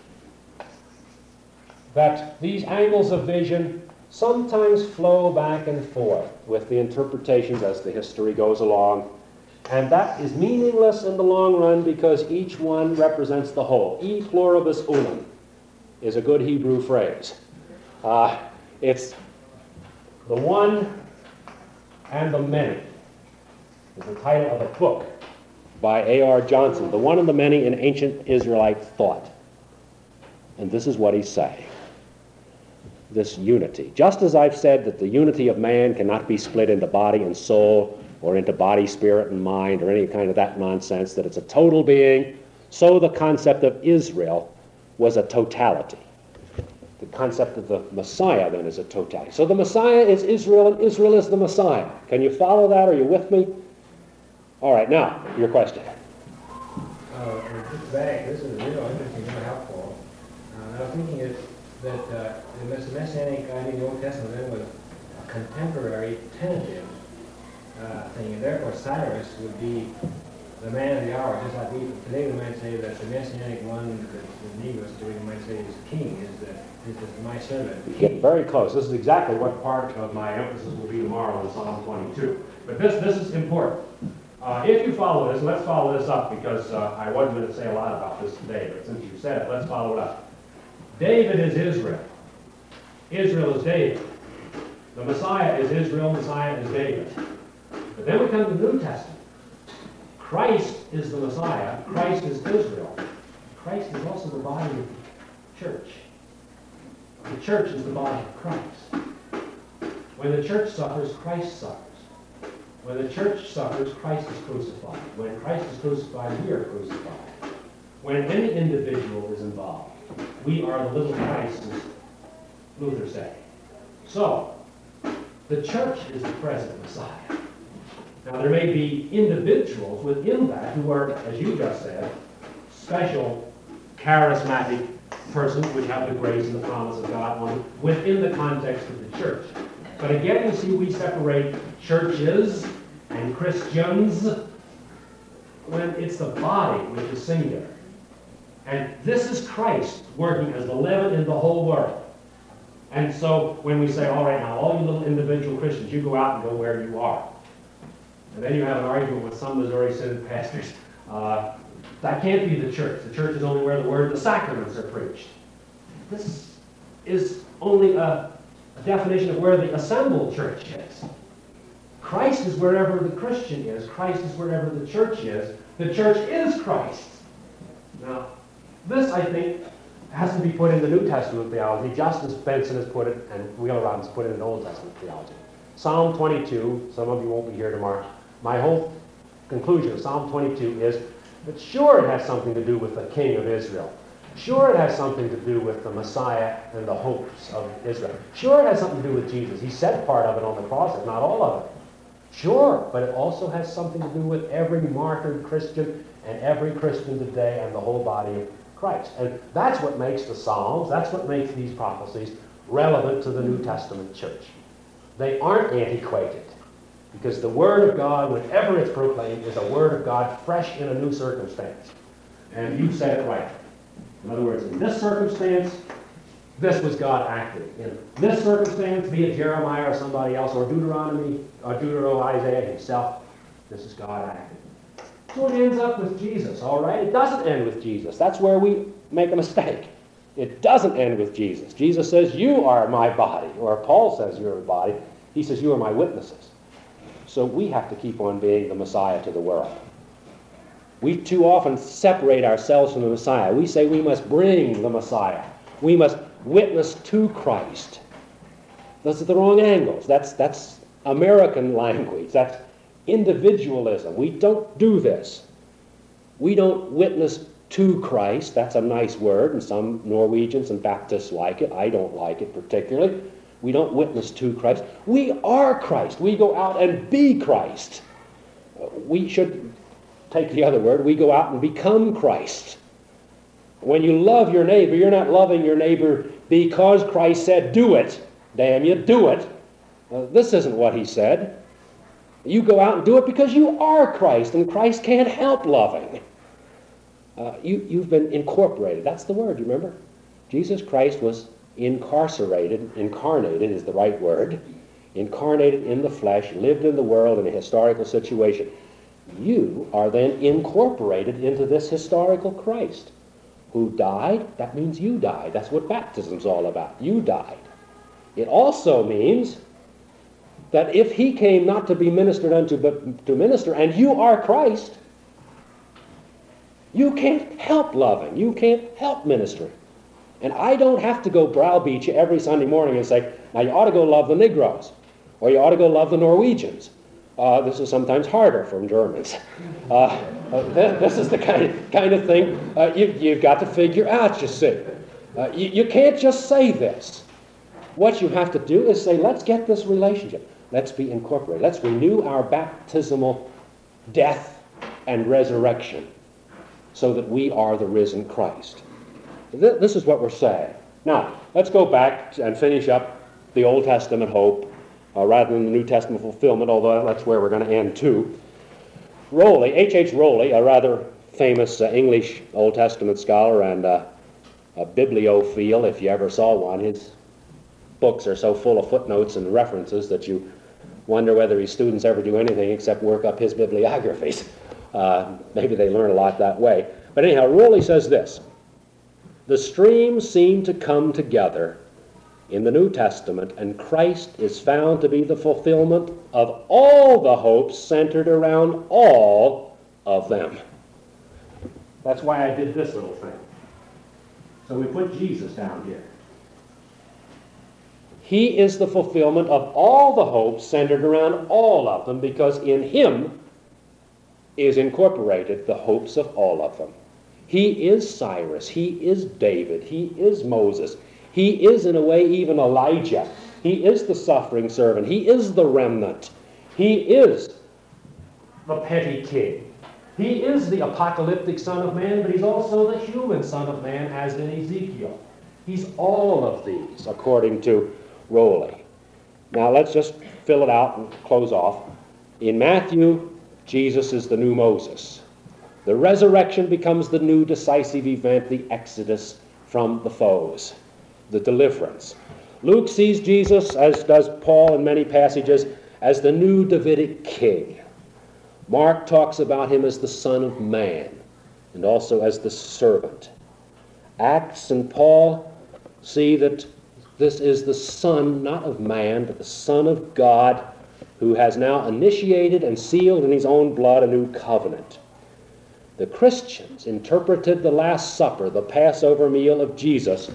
that these angles of vision sometimes flow back and forth with the interpretations as the history goes along, and that is meaningless in the long run because each one represents the whole. E pluribus unum is a good Hebrew phrase. It's the one and the many is the title of a book by A.R. Johnson, The One and the Many in Ancient Israelite Thought. And this is what he's saying. This unity. Just as I've said that the unity of man cannot be split into body and soul, or into body, spirit, and mind, or any kind of that nonsense, that it's a total being, so the concept of Israel was a totality. concept of the Messiah then is a totality. So the Messiah is Israel, and Israel is the Messiah. Can you follow that? Are you with me? All right, now, your question. This is real interesting, very helpful. I was thinking that the Messianic idea in the Old Testament then was a contemporary tentative thing, and therefore Cyrus would be the man of the hour, just like today we might say that the Messianic one, the Negroes today we might say is king, is my servant. You're getting very close. This is exactly what part of my emphasis will be tomorrow in Psalm 22. But this is important. If you follow this, let's follow this up because I wasn't going to say a lot about this today, but since you said it, let's follow it up. David is Israel. Israel is David. The Messiah is Israel, Messiah is David. But then we come to the New Testament. Christ is the Messiah. Christ is Israel. Christ is also the body of the church. The church is the body of Christ. When the church suffers, Christ suffers. When the church suffers, Christ is crucified. When Christ is crucified, we are crucified. When any individual is involved, we are the little Christ, as Luther said. So, the church is the present Messiah. Now, there may be individuals within that who are, as you just said, special, charismatic persons which have the grace and the promise of God within the context of the church. But again, you see, we separate churches and Christians when it's the body which is singular. And this is Christ working as the leaven in the whole world. And so when we say, all right, now, all you little individual Christians, you go out and go where you are. And then you have an argument with some Missouri Synod pastors. That can't be the church. The church is only where the word and the sacraments are preached. This is only a definition of where the assembled church is. Christ is wherever the Christian is. Christ is wherever the church is. The church is Christ. Now, this, I think, has to be put in the New Testament theology, just as Benson has put it and Wheeler has put it in Old Testament theology. Psalm 22, some of you won't be here tomorrow. My whole conclusion of Psalm 22 is that sure it has something to do with the King of Israel. Sure it has something to do with the Messiah and the hopes of Israel. Sure it has something to do with Jesus. He said part of it on the cross, if not all of it. Sure, but it also has something to do with every martyred Christian and every Christian today and the whole body of Christ. And that's what makes the Psalms, that's what makes these prophecies relevant to the New Testament church. They aren't antiquated, because the Word of God, whenever it's proclaimed, is a Word of God fresh in a new circumstance. And you said it right. In other words, in this circumstance, this was God acting. In this circumstance, be it Jeremiah or somebody else, or Deuteronomy, or Isaiah himself, this is God acting. So it ends up with Jesus, all right? It doesn't end with Jesus. That's where we make a mistake. It doesn't end with Jesus. Jesus says, you are my body, or Paul says you're my body. He says, you are my witnesses. So we have to keep on being the Messiah to the world. We too often separate ourselves from the Messiah. We say we must bring the Messiah. We must witness to Christ. Those are the wrong angles. That's American language. That's individualism. We don't do this. We don't witness to Christ. That's a nice word, and some Norwegians and Baptists like it. I don't like it particularly. We don't witness to Christ. We are Christ. We go out and be Christ. We should take the other word. We go out and become Christ. When you love your neighbor, you're not loving your neighbor because Christ said, do it. Damn you, do it. This isn't what he said. You go out and do it because you are Christ, and Christ can't help loving. You've been incorporated. That's the word, you remember? Jesus Christ was incarcerated is the right word, incarnated in the flesh, lived in the world in a historical situation. You are then incorporated into this historical Christ who died. That means you died. That's what baptism's all about. You died. It also means that if he came not to be ministered unto, but to minister, and you are Christ, you can't help loving. You can't help ministering. And I don't have to go browbeat you every Sunday morning and say, now you ought to go love the Negroes, or you ought to go love the Norwegians. This is sometimes harder from Germans. This is the kind of thing you've got to figure out, you see. You can't just say this. What you have to do is say, let's get this relationship. Let's be incorporated. Let's renew our baptismal death and resurrection so that we are the risen Christ. This is what we're saying. Now, let's go back and finish up the Old Testament hope rather than the New Testament fulfillment, although that's where we're going to end too. Rowley, H.H. Rowley, a rather famous English Old Testament scholar and a bibliophile, if you ever saw one. His books are so full of footnotes and references that you wonder whether his students ever do anything except work up his bibliographies. Maybe they learn a lot that way. But anyhow, Rowley says this: the streams seem to come together in the New Testament, and Christ is found to be the fulfillment of all the hopes centered around all of them. That's why I did this little thing. So we put Jesus down here. He is the fulfillment of all the hopes centered around all of them, because in him is incorporated the hopes of all of them. He is Cyrus. He is David. He is Moses. He is, in a way, even Elijah. He is the suffering servant. He is the remnant. He is the petty king. He is the apocalyptic Son of Man, but he's also the human Son of Man, as in Ezekiel. He's all of these, according to Rowley. Now, let's just fill it out and close off. In Matthew, Jesus is the new Moses. The resurrection becomes the new decisive event, the exodus from the foes, the deliverance. Luke sees Jesus, as does Paul in many passages, as the new Davidic king. Mark talks about him as the Son of Man and also as the servant. Acts and Paul see that this is the Son, not of man, but the Son of God, who has now initiated and sealed in his own blood a new covenant. The Christians interpreted the Last Supper, the Passover meal of Jesus,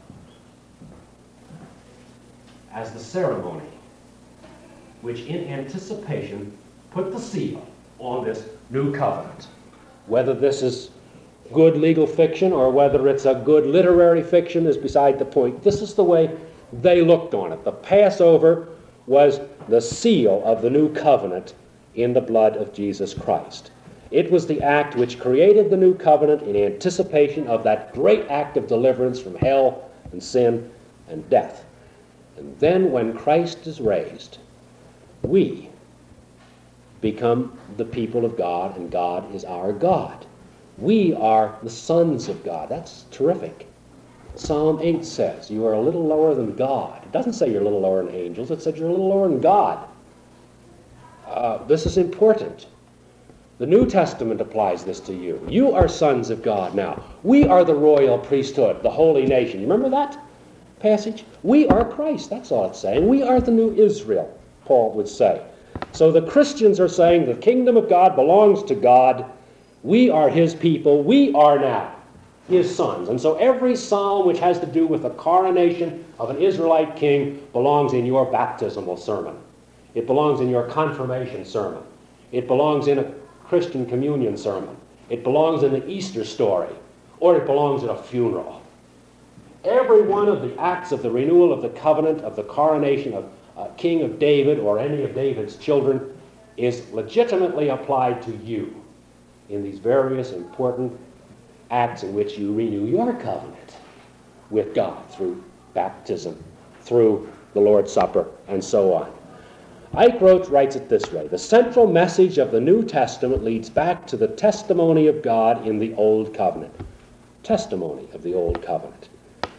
as the ceremony which in anticipation put the seal on this new covenant. Whether this is good legal fiction or whether it's a good literary fiction is beside the point. This is the way they looked on it. The Passover was the seal of the new covenant in the blood of Jesus Christ. It was the act which created the new covenant in anticipation of that great act of deliverance from hell and sin and death. And then when Christ is raised, we become the people of God, and God is our God. We are the sons of God. That's terrific. Psalm 8 says, you are a little lower than God. It doesn't say you're a little lower than angels. It says you're a little lower than God. This is important. The New Testament applies this to you. You are sons of God now. We are the royal priesthood, the holy nation. You remember that passage? We are Christ. That's all it's saying. We are the new Israel, Paul would say. So the Christians are saying the kingdom of God belongs to God. We are his people. We are now his sons. And so every psalm which has to do with the coronation of an Israelite king belongs in your baptismal sermon. It belongs in your confirmation sermon. It belongs in a Christian communion sermon. It belongs in the Easter story. Or it belongs at a funeral. Every one of the acts of the renewal of the covenant, of the coronation of King of David or any of David's children, is legitimately applied to you in these various important acts in which you renew your covenant with God through baptism, through the Lord's Supper, and so on. Eichroth writes it this way: the central message of the New Testament leads back to the testimony of God in the Old Covenant. Testimony of the Old Covenant.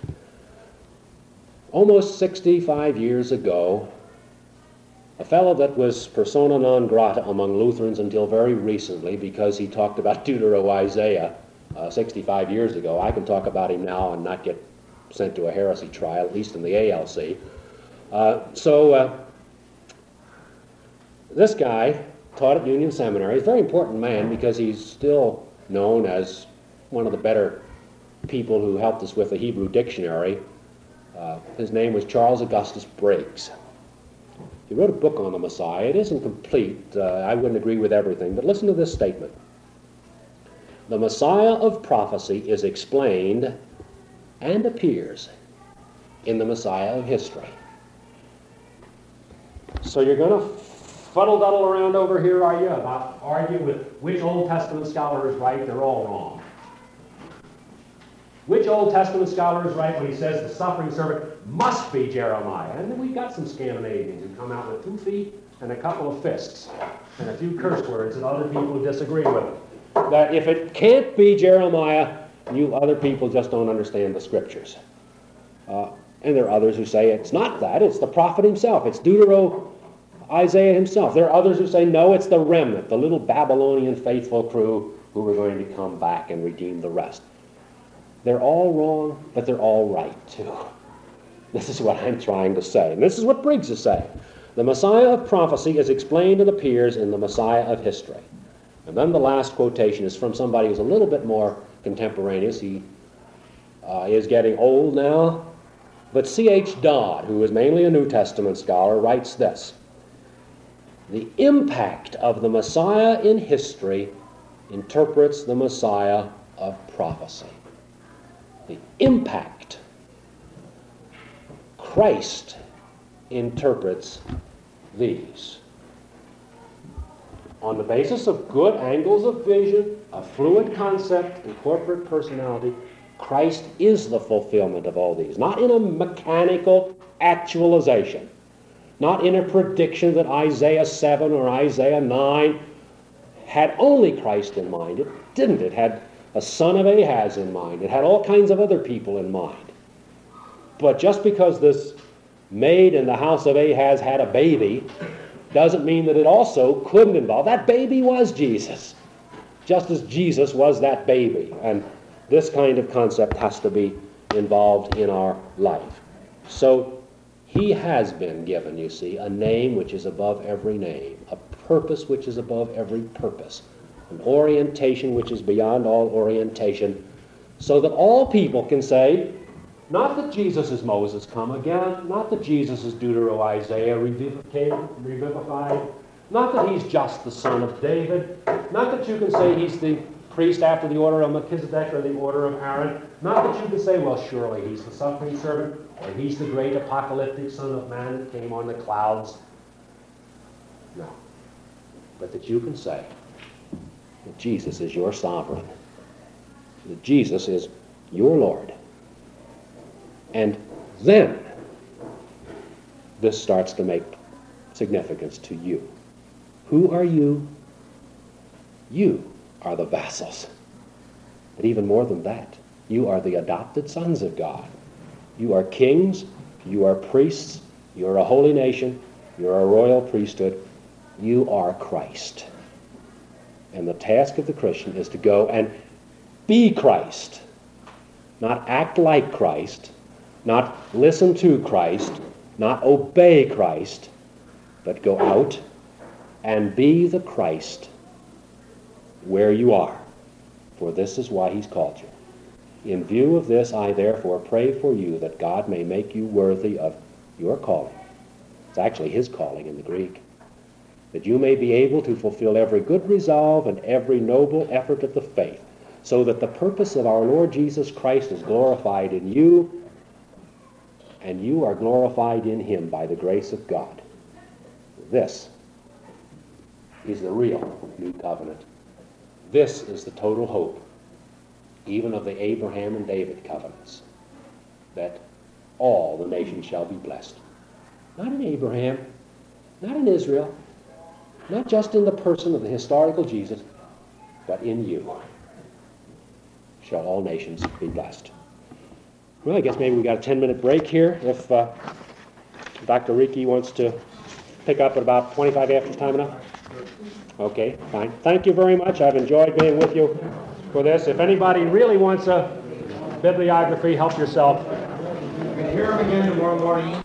Almost 65 years ago, a fellow that was persona non grata among Lutherans until very recently because he talked about Deutero-Isaiah 65 years ago. I can talk about him now and not get sent to a heresy trial, at least in the ALC. This guy taught at Union Seminary. He's a very important man because he's still known as one of the better people who helped us with the Hebrew dictionary. His name was Charles Augustus Briggs. He wrote a book on the Messiah. It isn't complete. I wouldn't agree with everything, but listen to this statement. The Messiah of prophecy is explained and appears in the Messiah of history. So you're going to fuddle-duddle around over here, are you, about argue with which Old Testament scholar is right? They're all wrong. Which Old Testament scholar is right when he says the suffering servant must be Jeremiah? And then we've got some Scandinavians who come out with 2 feet and a couple of fists and a few curse words and other people who disagree with it. That if it can't be Jeremiah, you other people just don't understand the Scriptures. And there are others who say it's not that, it's the prophet himself, it's Isaiah himself. There are others who say, no, it's the remnant, the little Babylonian faithful crew who are going to come back and redeem the rest. They're all wrong, but they're all right, too. This is what I'm trying to say. And this is what Briggs is saying. The Messiah of prophecy is explained and appears in the Messiah of history. And then the last quotation is from somebody who's a little bit more contemporaneous. He is getting old now. But C.H. Dodd, who is mainly a New Testament scholar, writes this: the impact of the Messiah in history interprets the Messiah of prophecy. The impact. Christ interprets these. On the basis of good angles of vision, a fluid concept, and corporate personality, Christ is the fulfillment of all these. Not in a mechanical actualization. Not in a prediction that Isaiah 7 or Isaiah 9 had only Christ in mind. It didn't. It had a son of Ahaz in mind. It had all kinds of other people in mind. But just because this maid in the house of Ahaz had a baby doesn't mean that it also couldn't involve. That baby was Jesus, just as Jesus was that baby. And this kind of concept has to be involved in our life. So he has been given, you see, a name which is above every name, a purpose which is above every purpose, an orientation which is beyond all orientation, so that all people can say, not that Jesus is Moses come again, not that Jesus is Deutero-Isaiah revivified, not that he's just the son of David, not that you can say he's the priest after the order of Melchizedek or the order of Aaron, not that you can say, well, surely he's the suffering servant, or he's the great apocalyptic Son of Man that came on the clouds. No. But that you can say that Jesus is your sovereign, that Jesus is your Lord. And then this starts to make significance to you. Who are you? You are the vassals. But even more than that, you are the adopted sons of God. You are kings, you are priests, you are a holy nation, you are a royal priesthood, you are Christ. And the task of the Christian is to go and be Christ, not act like Christ, not listen to Christ, not obey Christ, but go out and be the Christ where you are, for this is why he's called you. In view of this, I therefore pray for you that God may make you worthy of your calling. It's actually his calling in the Greek. That you may be able to fulfill every good resolve and every noble effort of the faith, so that the purpose of our Lord Jesus Christ is glorified in you, and you are glorified in him by the grace of God. This is the real new covenant. This is the total hope, even of the Abraham and David covenants, that all the nations shall be blessed. Not in Abraham, not in Israel, not just in the person of the historical Jesus, but in you shall all nations be blessed. Well, I guess maybe we got a 10-minute break here. If Dr. Ricci wants to pick up at about 25 after time enough? Okay, fine. Thank you very much. I've enjoyed being with you for this. If anybody really wants a bibliography, help yourself. You can hear them again tomorrow morning.